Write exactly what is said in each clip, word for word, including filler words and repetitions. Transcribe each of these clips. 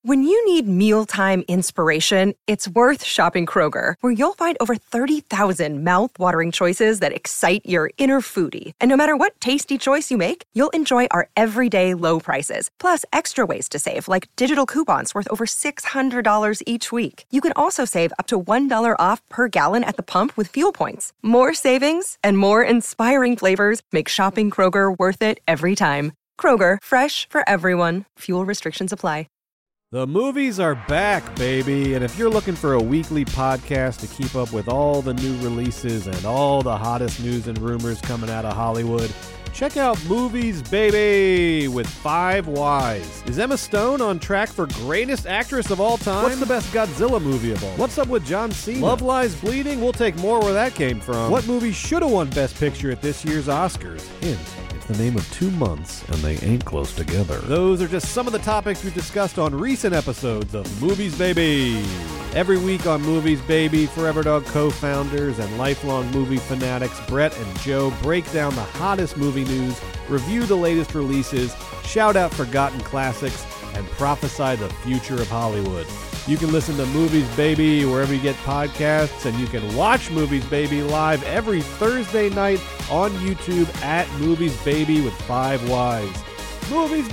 When you need mealtime inspiration, it's worth shopping Kroger, where you'll find over thirty thousand mouth-watering choices that excite your inner foodie. And no matter what tasty choice you make, you'll enjoy our everyday low prices, plus extra ways to save, like digital coupons worth over six hundred dollars each week. You can also save up to one dollar off per gallon at the pump with fuel points. More savings and more inspiring flavors make shopping Kroger worth it every time. Kroger, fresh for everyone. Fuel restrictions apply. The movies are back, baby, and if you're looking for a weekly podcast to keep up with all the new releases and all the hottest news and rumors coming out of Hollywood, check out Movies Baby with Five Wise. Is Emma Stone on track for greatest actress of all time? What's the best Godzilla movie of all? What's up with John Cena? Love Lies Bleeding? We'll take more where that came from. What movie should have won Best Picture at this year's Oscars? Hint. The name of two months, and they ain't close together. Those are just some of the topics we've discussed on recent episodes of Movies Baby. Every week on Movies Baby, Forever Dog co-founders and lifelong movie fanatics Brett and Joe break down the hottest movie news, review the latest releases, shout out forgotten classics, and prophesy the future of Hollywood. You can listen to Movies Baby wherever you get podcasts, and you can watch Movies Baby live every Thursday night on YouTube at Movies Baby with Five Wise. Movies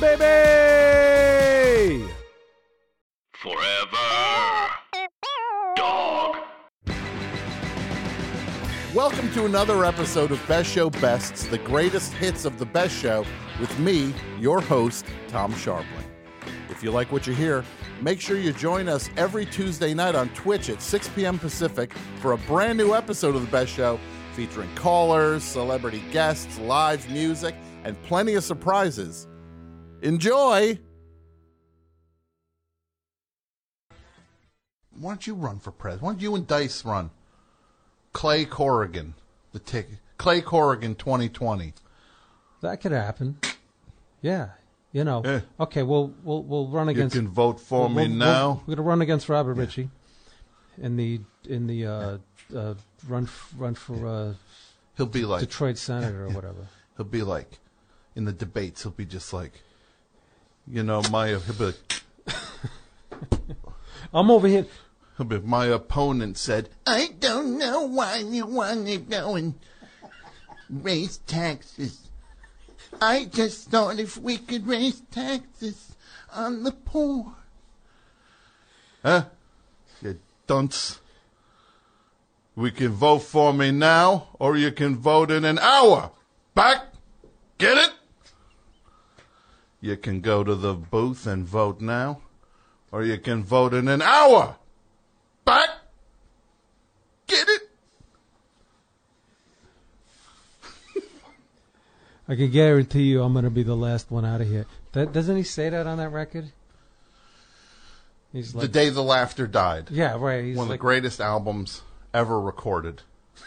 Baby! Forever Dog. Welcome to another episode of Best Show Bests, the greatest hits of the best show, with me, your host, Tom Sharpling. If you like what you hear, make sure you join us every Tuesday night on Twitch at six p.m. Pacific for a brand new episode of The Best Show featuring callers, celebrity guests, live music, and plenty of surprises. Enjoy! Why don't you run for president? Why don't you and Dice run? Clay Corrigan, the ticket. Clay Corrigan twenty twenty. That could happen. Yeah. You know, eh. okay, we'll we'll we'll run against. You can vote for we'll, me we'll, now. We'll, we're gonna run against Robert yeah. Ritchie in the in the uh, uh, run f- run for uh, he'll be like Detroit senator or whatever. He'll be like in the debates. He'll be just like, you know, my he'll be like, I'm over here. He'll be, my opponent said, I don't know why you want to go and raise taxes. I just thought if we could raise taxes on the poor. Huh? You dunce. We can vote for me now, or you can vote in an hour. Back? Get it? You can go to the booth and vote now, or you can vote in an hour. Back? Get it? I can guarantee you I'm going to be the last one out of here. That, doesn't he say that on that record? He's like, The Day the Laughter Died. Yeah, right. He's One of like, the greatest albums ever recorded.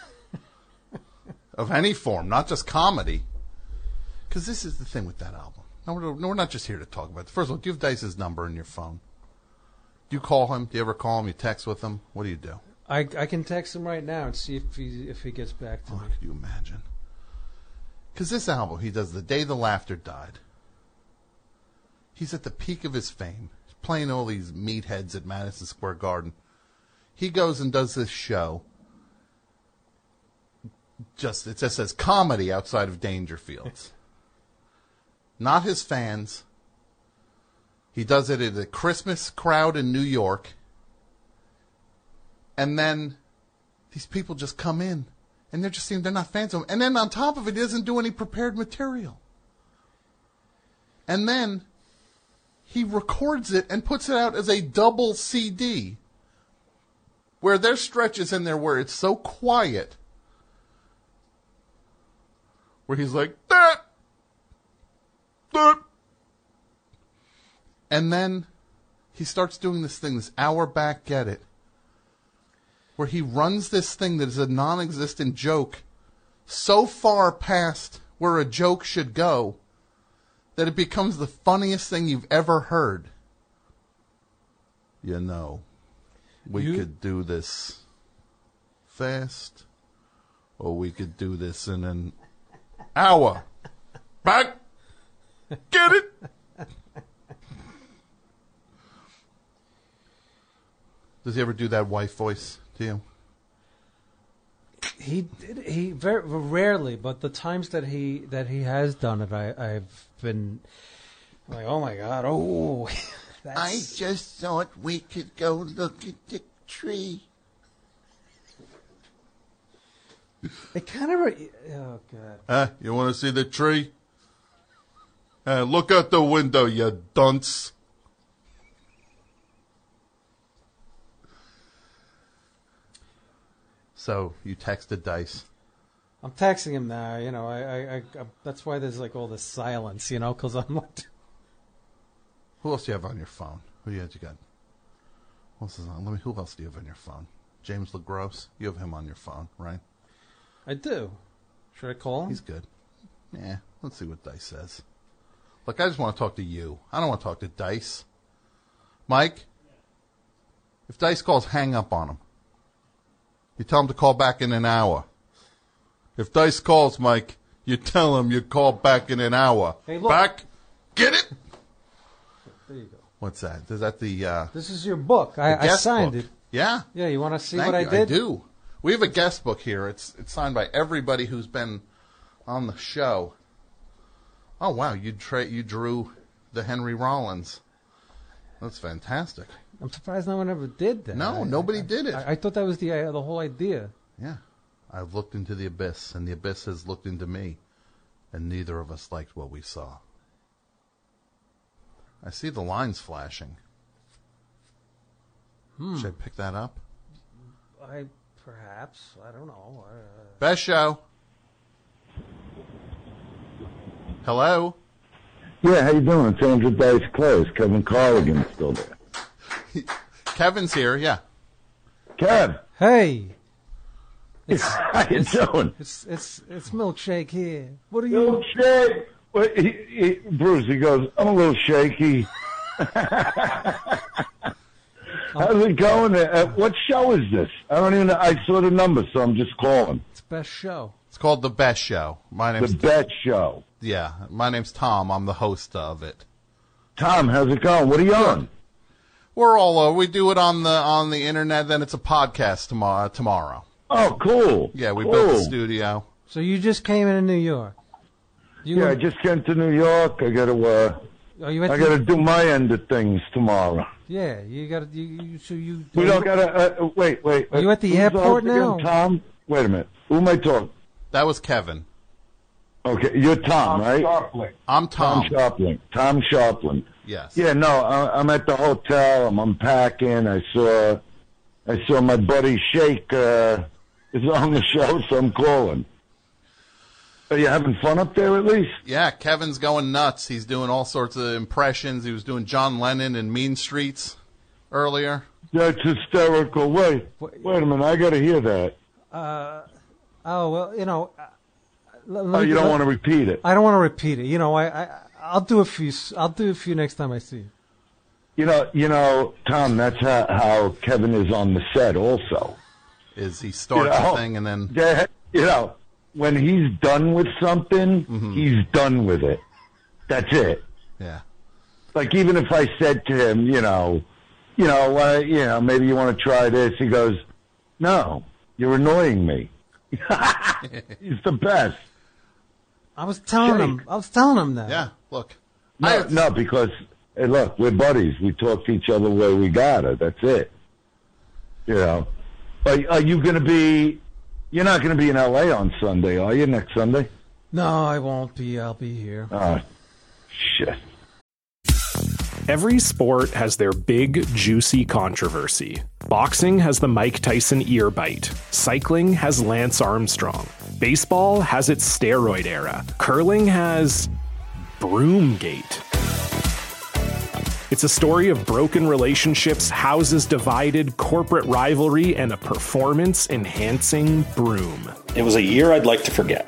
Of any form, not just comedy. Because this is the thing with that album. No we're, no, we're not just here to talk about it. First of all, do you have Dice's number in your phone? Do you call him? Do you ever call him? You text with him? What do you do? I, I can text him right now and see if he if he gets back to oh, me. Could you imagine? Because this album, he does The Day the Laughter Died. He's at the peak of his fame. He's playing all these meatheads at Madison Square Garden. He goes and does this show. Just It just says comedy outside of Dangerfields. Not his fans. He does it at a Christmas crowd in New York. And then these people just come in. And they're just seeing they're not fans of him. And then on top of it, he doesn't do any prepared material. And then he records it and puts it out as a double C D. Where there's stretches in there where it's so quiet. Where he's like, that, that. And then he starts doing this thing, this hour back get it. Where he runs this thing that is a non-existent joke so far past where a joke should go that it becomes the funniest thing you've ever heard. You know, we you... could do this fast, or we could do this in an hour. Back? Get it? Does he ever do that wife voice to you? He did, he very rarely, but the times that he that he has done it, I I've been like, oh my god, oh. That's... I just thought we could go look at the tree. It kind of, re- oh god. Uh, you want to see the tree? Uh, look out the window, you dunce. So you texted Dice. I'm texting him now. You know, I, I, I, I that's why there's like all this silence. You know, because I'm like, who else do you have on your phone? Who you had you got? Who else is on? Let me. Who else do you have on your phone? James LaGrosse. You have him on your phone, right? I do. Should I call him? He's good. Yeah. Let's see what Dice says. Look, I just want to talk to you. I don't want to talk to Dice. Mike, if Dice calls, hang up on him. You tell him to call back in an hour. If Dice calls, Mike, you tell him you call back in an hour. Hey, look. Back? Get it? There you go. What's that? Is that the... Uh, This is your book. I, I guest signed book? it. Yeah? Yeah, you want to see Thank what you. I did? I do. We have a guest book here. It's it's signed by everybody who's been on the show. Oh, wow. You tra- you drew the Henry Rollins. That's fantastic. I'm surprised no one ever did that. No, I, nobody I, did it. I, I thought that was the uh, the whole idea. Yeah. I've looked into the abyss, and the abyss has looked into me, and neither of us liked what we saw. I see the lines flashing. Hmm. Should I pick that up? I perhaps I don't know. Uh, Best show. Hello. Yeah, how you doing? It's Andrew Dice Close. Kevin Carligan's still there. Kevin's here. Yeah. Kev, hey, it's, how you doing? it's it's it's milkshake here. What are you? Milkshake. Wait, he, he, Bruce, he goes, I'm a little shaky. How's it going? Uh, what show is this? I don't even know. I saw the number, so I'm just calling. It's best show. It's called The Best Show. My name's The Bet Show. Yeah, my name's Tom. I'm the host of it. Tom, how's it going? What are you on? We're all uh, we do it on the on the internet. Then it's a podcast tomorrow. Tomorrow. Oh, cool. Yeah, we cool. built the studio. So you just came into New York. You Yeah, were- I just came to New York. I got to. Uh, Are you at I the- got to do my end of things tomorrow. Yeah, you got to. You, you, so you. We don't got to. Uh, wait, wait. Are you at the Who's airport host again? now? Tom. Wait a minute. Who am I talking? That was Kevin. Okay, you're Tom, right? I'm Tom. Tom Sharpling. Tom Sharpling. Yes. Yeah, no, I, I'm at the hotel. I'm unpacking. I saw, I saw my buddy Shake uh, is on the show, so I'm calling. Are you having fun up there at least? Yeah, Kevin's going nuts. He's doing all sorts of impressions. He was doing John Lennon in Mean Streets earlier. That's hysterical. Wait, wait a minute. I got to hear that. Uh, oh well, you know. Uh, let, Oh, let me- you don't let- want to repeat it. I don't want to repeat it. You know, I, I I'll do a few. I'll do a few next time I see you. You know, you know, Tom. That's how, how Kevin is on the set. Also, Is he starts You know, a thing and then yeah, you know, when he's done with something, Mm-hmm. he's done with it. That's it. yeah. Like even if I said to him, you know, you know, uh, you know, maybe you want to try this, he goes, "No, you're annoying me." He's the best. I was telling Shake. him. I was telling him that. Yeah, look. No, I- no, because hey, look, we're buddies. We talk to each other where we got it. That's it. You know, are, are you going to be? You're not going to be in L A on Sunday, are you? Next Sunday? No, I won't be. I'll be here. Oh, shit. Every sport has their big, juicy controversy. Boxing has the Mike Tyson ear bite. Cycling has Lance Armstrong. Baseball has its steroid era. Curling has Broomgate. It's a story of broken relationships, houses divided, corporate rivalry, and a performance-enhancing broom. It was a year I'd like to forget.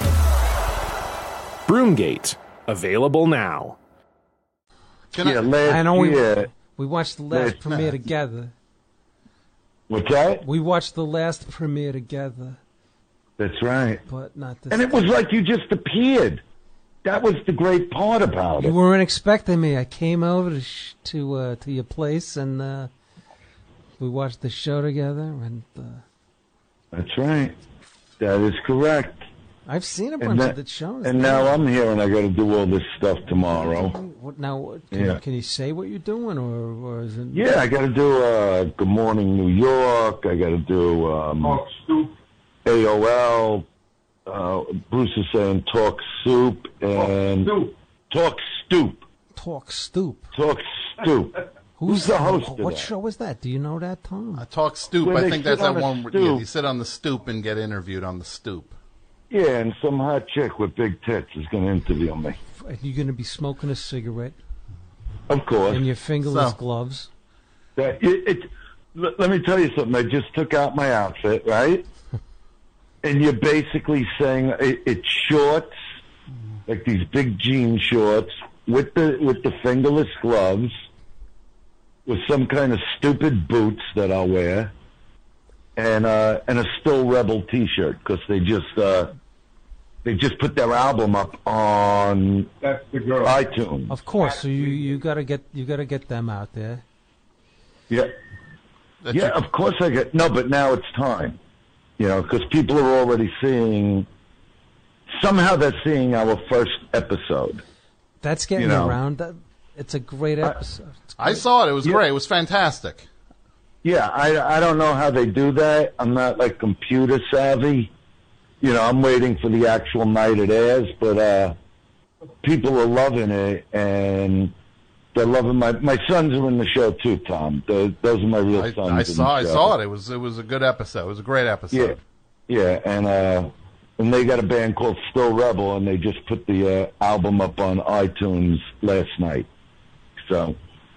Broomgate. Available now. Can Yeah, I, last I know we year. we watched the last Last- premiere together. What's that? We watched the last premiere together, That's right. but not this. And it was like you just appeared. That was the great part about You it. weren't expecting me. I came over to sh- to uh, to your place and uh, we watched the show together, and uh, That's right. That is correct. I've seen a And bunch that- of the shows. And now I'm here, and I got to do all this stuff tomorrow. What, now, what- can, Yeah. can you say what you're doing, or, or is it? Yeah, I got to do uh, Good Morning New York. I got to do um, Talk Stoop. A O L. Uh, Bruce is saying Talk Soup and Stoop. Talk Stoop. Talk Stoop. Talk Stoop. Who's the host of What that? show is that? Do you know that, Tom? I talk stoop. Where I they think sit that's that on a one. Where, stoop. yeah, you sit on the stoop and get interviewed on the stoop. Yeah, and some hot chick with big tits is going to interview me. Are you going to be smoking a cigarette Of course. in your fingerless So- gloves? That, it, it, l- let me tell you something. I just took out my outfit, right? And you're basically saying it, it's shorts, like these big jean shorts, with the with the fingerless gloves, with some kind of stupid boots that I'll wear, and uh, and a Still Rebel T-shirt because they just uh, they just put their album up on That's the girl. iTunes. Of course. So you you got to get you got to get them out there. Yeah. That's Yeah, your- of course I get. No, but now it's time. You know, because people are already seeing. Somehow they're seeing our first episode. That's getting You know. around. That, it's a great episode. It's I great. saw it. It was Yeah. great. It was fantastic. Yeah, I, I don't know how they do that. I'm not like computer savvy. You know, I'm waiting for the actual night it airs, but uh, people are loving it, and they're loving my my sons are in the show too. Tom, those, those are my real I, sons. I in saw. I the show. saw it. It was. It was a good episode. It was a great episode. Yeah, yeah, and uh, and they got a band called Still Rebel, and they just put the uh, album up on iTunes last night. So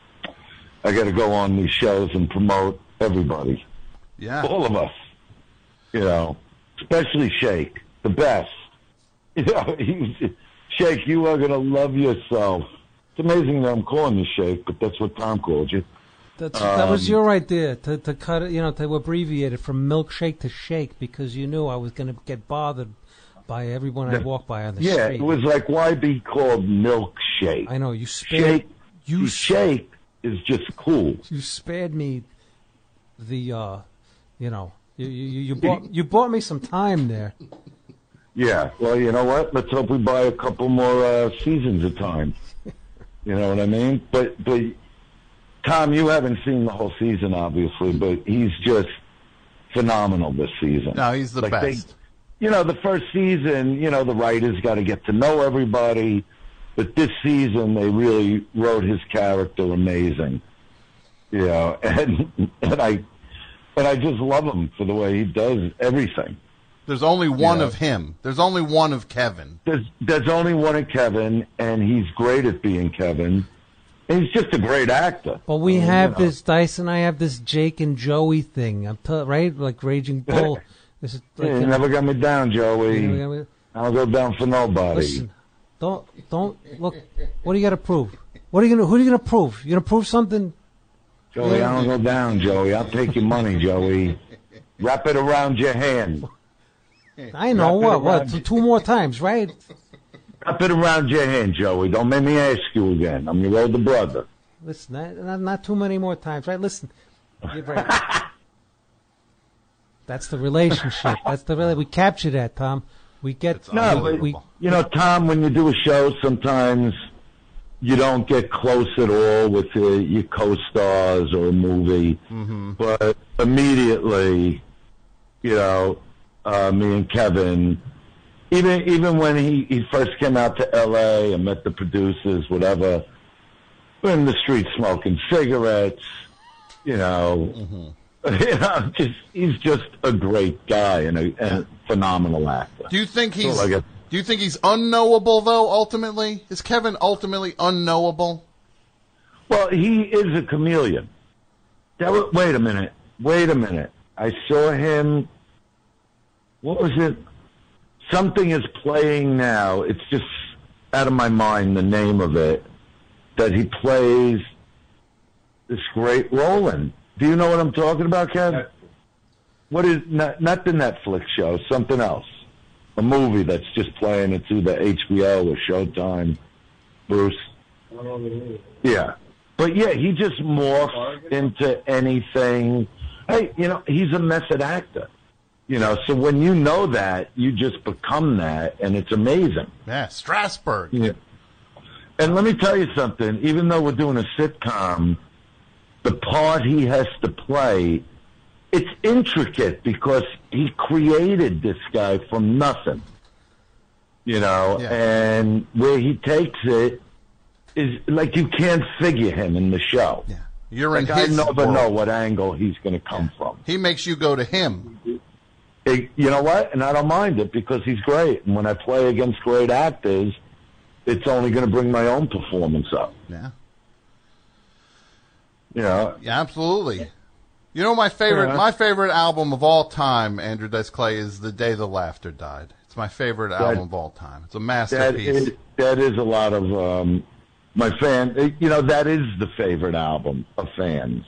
I got to go on these shows and promote everybody, Yeah. all of us. You know, especially Shake, the best. You know, he's, Shake, you are gonna love yourself. It's amazing that I'm calling you Shake, but that's what Tom called you. That's, that was Um, your idea to to cut it, you know, to abbreviate it from milkshake to shake because you knew I was going to get bothered by everyone I walk by on the Yeah, street. it was like, why be called Milkshake? I know you spared Shake, you s- Shake is just cool. you spared me the uh, you know, you you you bought you bought me some time there. Yeah, well, you know what? Let's hope we buy a couple more uh, seasons of time. You know what I mean? But but Tom, you haven't seen the whole season, obviously, but he's just phenomenal this season. No, he's the Like they- best. you know, the first season, you know, the writers got to get to know everybody, but this season they really wrote his character amazing. You know, and and I and I just love him for the way he does everything. There's only one Yeah. of him. There's only one of Kevin. There's there's only one of Kevin, and he's great at being Kevin. And he's just a great actor. But we I mean, have you know. this Dyson. I have this Jake and Joey thing. I'm t- right, like Raging Bull. This is like, Yeah, you you know, never got me down, Joey. you know, we- I'll go down for nobody. Listen, don't don't look. What do you got to prove? What are you gonna? Who are you gonna prove? You gonna prove something? Joey, I don't go down, Joey. I'll take your money, Joey. Wrap it around your hand. I know Wrap it what. What? around you. Two more times, right? Wrap it around your hand, Joey. Don't make me ask you again. I'm your older brother. Listen, not, not, not too many more times, right? Listen, you're right. That's the relationship. That's the rela- we capture that, Tom. We get It's No, but, we, you know, Tom, when you do a show, sometimes you don't get close at all with uh, your co-stars or a movie. Mm-hmm. But immediately, you know, uh, me and Kevin, even even when he, he first came out to L A and met the producers, whatever, we're in the street smoking cigarettes, you know. Mm-hmm. You know, just he's just a great guy and a, and a phenomenal actor. Do you think he's? So, like a- do you think he's unknowable though? Ultimately, is Kevin ultimately unknowable? Well, he is a chameleon. That was, wait a minute. Wait a minute. I saw him. What was it? Something is playing now. It's just out of my mind, the name of it, that he plays this great role in. Do you know what I'm talking about, Kev? What is, not, not the Netflix show, something else. A movie that's just playing. It's either H B O or Showtime. Bruce? Yeah. but yeah, he just morphs into anything. Hey, you know, he's a method actor. You know, so when you know that, you just become that, and it's amazing. Yeah, Strasberg. Yeah. And let me tell you something. Even though we're doing a sitcom, the part he has to play, it's intricate because he created this guy from nothing. You know, Yeah. and where he takes it is like you can't figure him in the show. Yeah. You're Like in I his never world. know what angle he's going to come from. He makes you go to him. It- you know what? And I don't mind it because he's great. And when I play against great actors, it's only going to bring my own performance up. Yeah. You know, Yeah, absolutely. You know, my favorite, Yeah. my favorite album of all time, Andrew Dice Clay, is "The Day the Laughter Died." It's my favorite album of all time. It's a that masterpiece. is, that is a lot of um, my fan. You know, that is the favorite album of fans.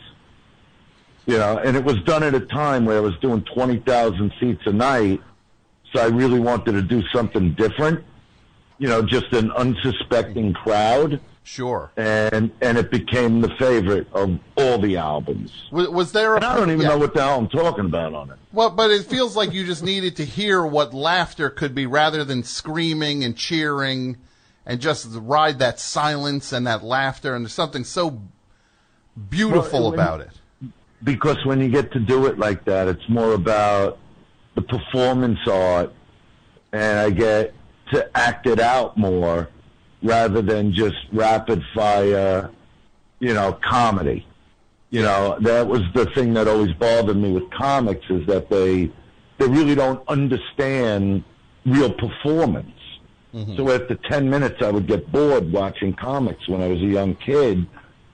You know, and it was done at a time where I was doing twenty thousand seats a night, so I really wanted to do something different. You know, just an unsuspecting crowd. Sure. And and it became the favorite of all the albums. Was, was there a? And I don't even yeah. know what the hell I'm talking about on it. Well, but it feels like you just needed to hear what laughter could be, rather than screaming and cheering, and just ride that silence and that laughter. And there's something so beautiful Well, when- about it. Because when you get to do it like that, it's more about the performance art, and I get to act it out more rather than just rapid fire, you know, comedy. You know, that was the thing that always bothered me with comics, is that they they really don't understand real performance. So after ten minutes, I would get bored watching comics when I was a young kid.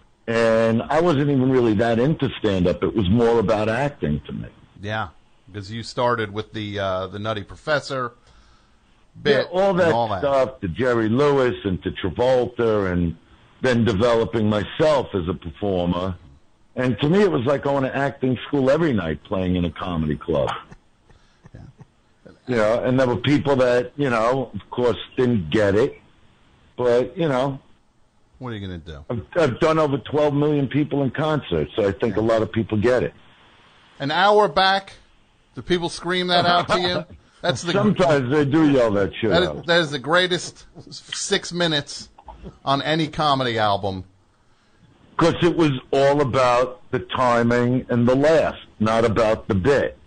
And I wasn't even really that into stand-up. It was more about acting to me. Yeah, because you started with the uh, the Nutty Professor Yeah, bit, all that and all that. stuff to Jerry Lewis and to Travolta, and then developing myself as a performer. And to me, it was like going to acting school every night, playing in a comedy club. Yeah. You know, and there were people that, you know, of course, didn't get it. But, you know, What are you going to do? I've, I've done over twelve million people in concerts, so I think a lot of people get it. An hour back, do people scream that out to you? That's the Sometimes they do yell that shit that out. is, that is the greatest six minutes on any comedy album. Because it was all about the timing and the laugh, not about the bit.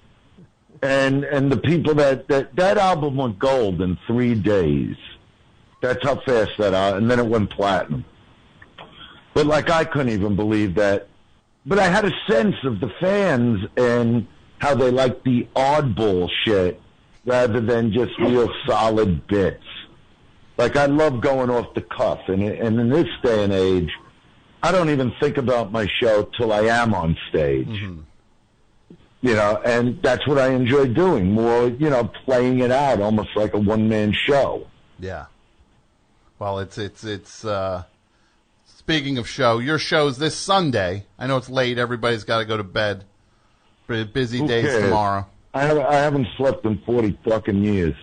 And and the people that, that, that album went gold in three days. That's how fast that out, and then it went platinum. But like I couldn't even believe that. But I had a sense of the fans and how they like the oddball shit rather than just real solid bits. Like I love going off the cuff, and and in this day and age, I don't even think about my show till I am on stage. Mm-hmm. You know, and that's what I enjoy doing, more, you know, playing it out almost like a one-man show. Yeah. Well, it's it's it's. Uh, speaking of show, your show's this Sunday. I know it's late. Everybody's got to go to bed. Pretty busy Who days cares? tomorrow. I haven't, I haven't slept in forty fucking years.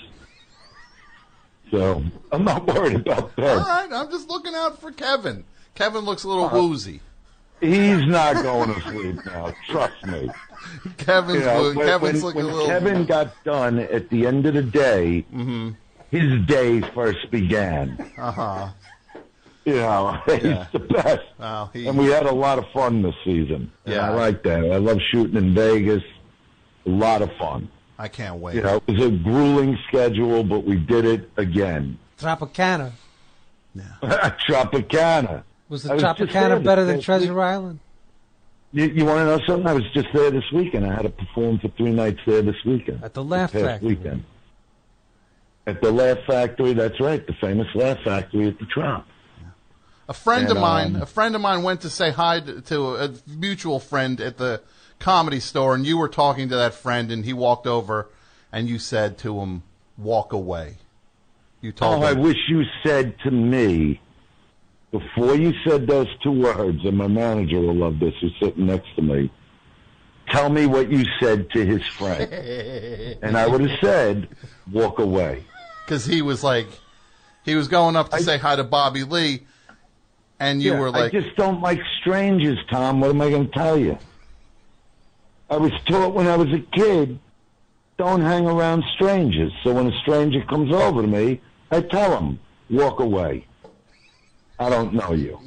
So, I'm not worried about All that. right, I'm just looking out for Kevin. Kevin looks a little Uh-huh. woozy. He's not going to sleep now, trust me. Kevin's You know, woo- when, Kevin's when, looking when a little. Kevin got done at the end of the day, Mm-hmm. his day first began. Uh huh. You know, he's Yeah. the best. Well, he, And we had a lot of fun this season. And Yeah. I like that. I love shooting in Vegas. A lot of fun. I can't wait. You know, it was a grueling schedule, but we did it again. Tropicana. Tropicana. Was I the was just there Tropicana better this than past Treasure week. Island? You, you want to know something? I was just there this weekend. I had to perform for three nights there this weekend. At the Laugh this past Factory. weekend. At the Laugh Factory, that's right, the famous Laugh Factory at the Trop. A friend And, of mine, um, a friend of mine went to say hi to, to a mutual friend at the Comedy Store, and you were talking to that friend, and he walked over, and you said to him, "Walk away." You told Oh, I him. wish you said to me, before you said those two words, and my manager will love this, who's sitting next to me, tell me what you said to his friend. And I would have said, walk away. Because he was like, he was going up to I- say hi to Bobby Lee, And you Yeah, were like, I just don't like strangers, Tom. What am I going to tell you? I was taught when I was a kid, don't hang around strangers. So when a stranger comes over to me, I tell him, walk away. I don't know you.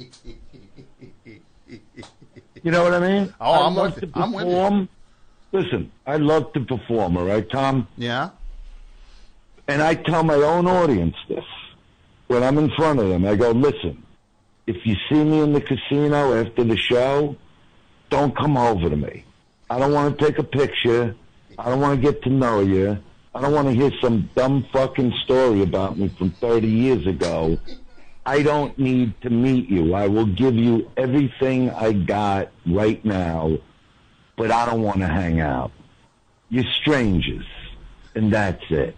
You know what I mean? Oh, I I'm love with to you. I'm with you. perform. Listen, I love to perform, all right, Tom? yeah? And I tell my own audience this. When I'm in front of them, I go, listen, if you see me in the casino after the show, don't come over to me. I don't want to take a picture. I don't want to get to know you. I don't want to hear some dumb fucking story about me from thirty years ago. I don't need to meet you. I will give you everything I got right now, but I don't want to hang out. You're strangers, and that's it.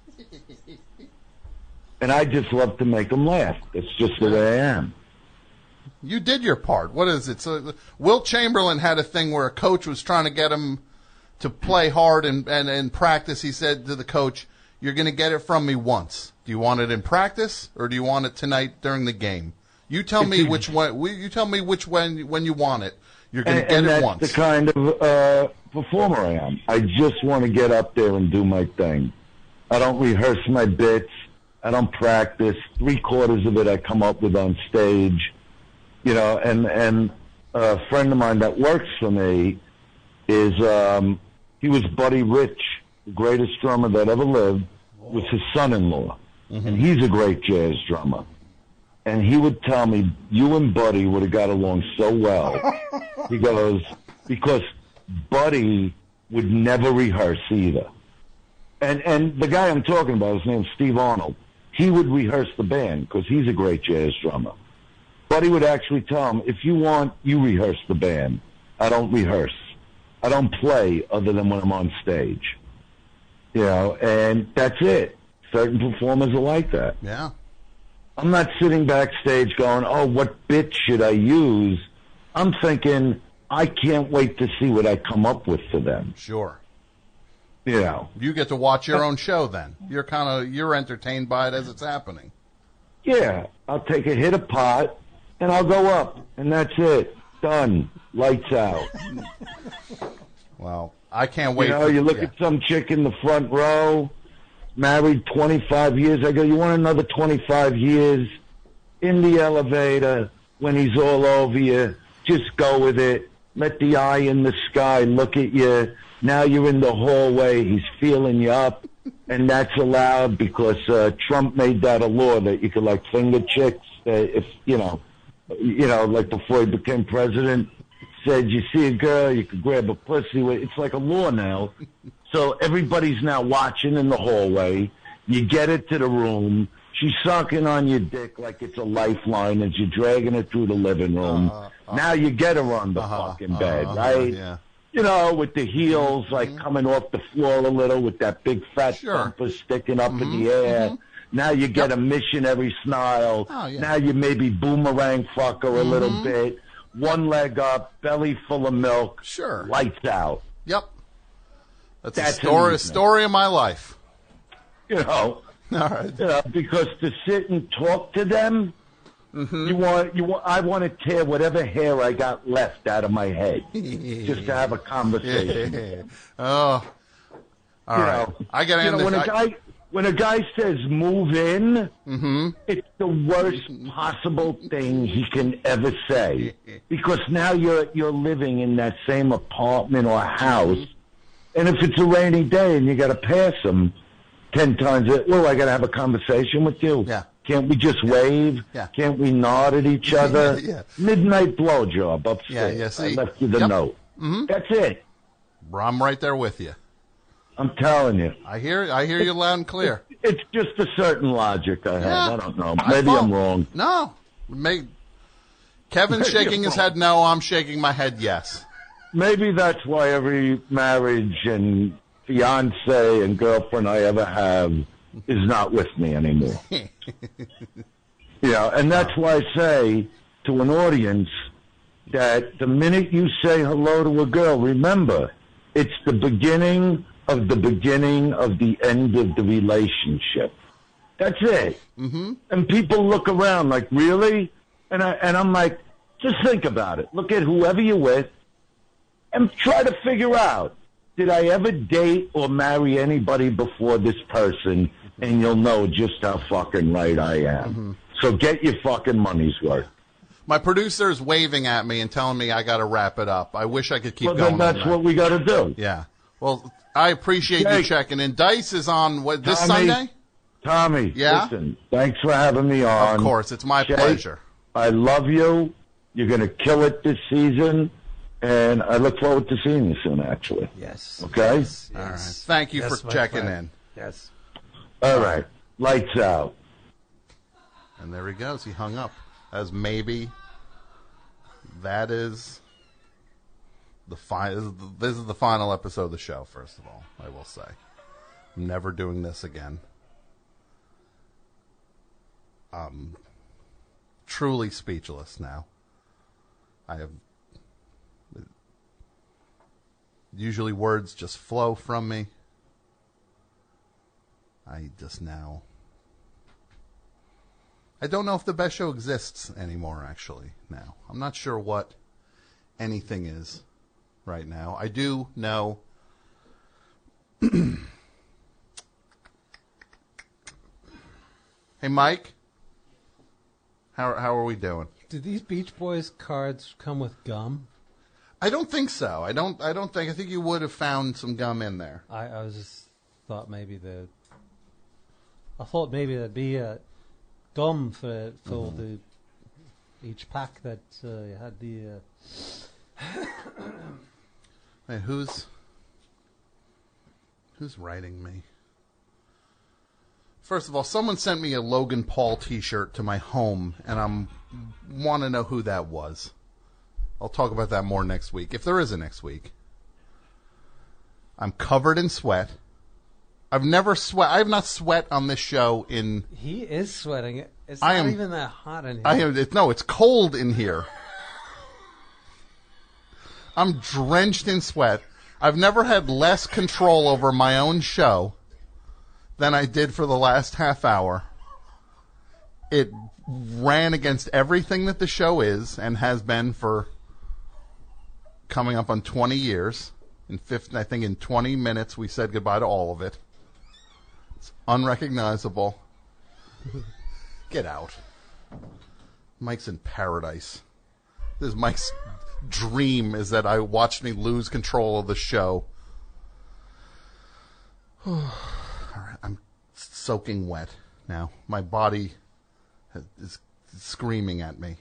And I just love to make them laugh. That's just the way I am. You did your part. What is it? So Wilt Chamberlain had a thing where a coach was trying to get him to play hard and, and, and practice. He said to the coach, you're going to get it from me once. Do you want it in practice or do you want it tonight during the game? You tell me which one. You tell me which one when you want it. You're going to get and it that's once. the kind of uh, performer I am. I just want to get up there and do my thing. I don't rehearse my bits. I don't practice. Three quarters of it I come up with on stage. You know, and and a friend of mine that works for me is um, he was Buddy Rich, the greatest drummer that ever lived. Was his son-in-law, mm-hmm. and he's a great jazz drummer. And he would tell me, you and Buddy would have got along so well. He goes, because Buddy would never rehearse either. And and the guy I'm talking about, his name's Steve Arnold. He would rehearse the band because he's a great jazz drummer. Buddy would actually tell him, if you want, you rehearse the band. I don't rehearse. I don't play other than when I'm on stage. You know, and that's it. Certain performers are like that. Yeah. I'm not sitting backstage going, oh, what bit should I use? I'm thinking, I can't wait to see what I come up with for them. Sure. You know. You get to watch your own show then. You're kind of, you're entertained by it as it's happening. Yeah. I'll take a hit of pot, and I'll go up, and that's it. Done. Lights out. Well, I can't wait. You know, for, you look yeah. at some chick in the front row, married twenty-five years. I go, you want another twenty-five years? In the elevator, when he's all over you, just go with it. Let the eye in the sky look at you. Now you're in the hallway. He's feeling you up. And that's allowed because uh, Trump made that a law that you could, like, finger chicks. Uh, if, you know, you know, like before he became president, said you see a girl, you could grab a pussy. It's like a law now. So everybody's now watching in the hallway. You get it to the room. She's sucking on your dick like it's a lifeline as you're dragging her through the living room. Uh, uh, now you get her on the uh-huh, fucking bed, uh-huh, right? Yeah. You know, with the heels like mm-hmm. coming off the floor a little, with that big fat sure. bumper sticking up mm-hmm, in the air. Mm-hmm. Now you get yep. a missionary smile. Oh, yeah. Now you maybe boomerang fuck her a mm-hmm. little bit. One leg up, belly full of milk. Sure. Lights out. Yep. That's, That's a story, a story of my life. You know. All right. You know, because to sit and talk to them, mm-hmm. you want you want. I want to tear whatever hair I got left out of my head just to have a conversation. oh, all you right. Know, I got to end know, this. When a I... guy when a guy says move in, mm-hmm. it's the worst possible thing he can ever say, because now you're you're living in that same apartment or house, and if it's a rainy day and you got to pass them ten times, well, I got to have a conversation with you. Yeah. Can't we just wave? Yeah. Can't we nod at each other? yeah. Midnight blowjob upstairs. Yeah, yeah, see? I left you the yep. note. Mm-hmm. That's it. I'm right there with you. I'm telling you. I hear I hear you loud and clear. It's just a certain logic I have. Yeah. I don't know. Maybe I'm wrong. No. Maybe. Kevin's shaking his head no. I'm shaking my head yes. Maybe that's why every marriage and fiance and girlfriend I ever have is not with me anymore. Yeah, and that's why I say to an audience that the minute you say hello to a girl, remember, it's the beginning of the beginning of the end of the relationship. That's it. Mm-hmm. And people look around like, really? And I and I'm like, just think about it. Look at whoever you're with, and try to figure out, did I ever date or marry anybody before this person? And you'll know just how fucking right I am. Mm-hmm. So get your fucking money's worth. My producer is waving at me and telling me I got to wrap it up. I wish I could keep well, going. Then that's what we got to do. Yeah. Well, I appreciate hey, you checking in. Dice is on what, this Tommy, Sunday? Tommy, yeah? Listen, thanks for having me on. Of course. It's my Jake, pleasure. I love you. You're going to kill it this season. And I look forward to seeing you soon, actually. Yes. Okay? Yes, yes. All right. Thank you yes, for checking friend. in. Yes. All right. Lights out. And there he goes. He hung up. As maybe that is the final. This is the, this is the final episode of the show. First of all, I will say, I'm never doing this again. Um, truly speechless now. I have. Usually words just flow from me. I just now. I don't know if the best show exists anymore, actually, now. I'm not sure what anything is right now. I do know. Hey, Mike. How, how are we doing? Do these Beach Boys cards come with gum? I don't think so. I don't. I don't think. I think you would have found some gum in there. I, I was just thought maybe the. I thought maybe there'd be a gum for for mm-hmm. the each pack that uh, had the. Uh... Wait, who's who's writing me? First of all, someone sent me a Logan Paul T-shirt to my home, and I'm want to know who that was. I'll talk about that more next week, if there is a next week. I'm covered in sweat. I've never sweat. I have not sweat on this show in. He is sweating. It's I not am, even that hot in here. I am. It, no, it's cold in here. I'm drenched in sweat. I've never had less control over my own show than I did for the last half hour. It ran against everything that the show is and has been for coming up on twenty years. In fifteen, I think in twenty minutes we said goodbye to all of it. It's unrecognizable. Get out. Mike's in paradise. This is Mike's dream, is that I watched me lose control of the show. All right, I'm soaking wet now. My body is screaming at me.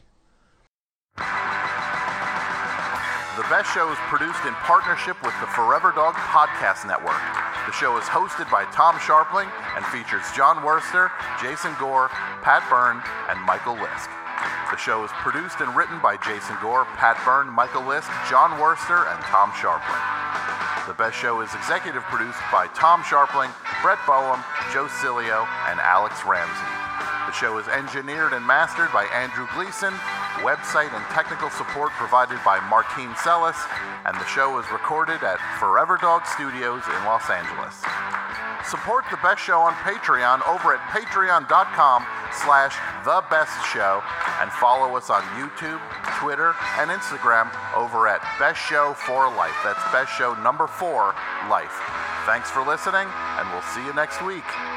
The Best Show is produced in partnership with the Forever Dog Podcast Network. The show is hosted by Tom Sharpling and features John Worster, Jason Gore, Pat Byrne, and Michael Lisk. The show is produced and written by Jason Gore, Pat Byrne, Michael Lisk, John Worster, and Tom Sharpling. The Best Show is executive produced by Tom Sharpling, Brett Boehm, Joe Cilio, and Alex Ramsey. The show is engineered and mastered by Andrew Gleason, website and technical support provided by Martine Sellis, and the show is recorded at Forever Dog Studios in Los Angeles. Support The Best Show on Patreon over at patreon.com slash The Best Show, and follow us on YouTube, Twitter, and Instagram over at Best Show for Life. That's Best Show number four, Life. Thanks for listening, and we'll see you next week.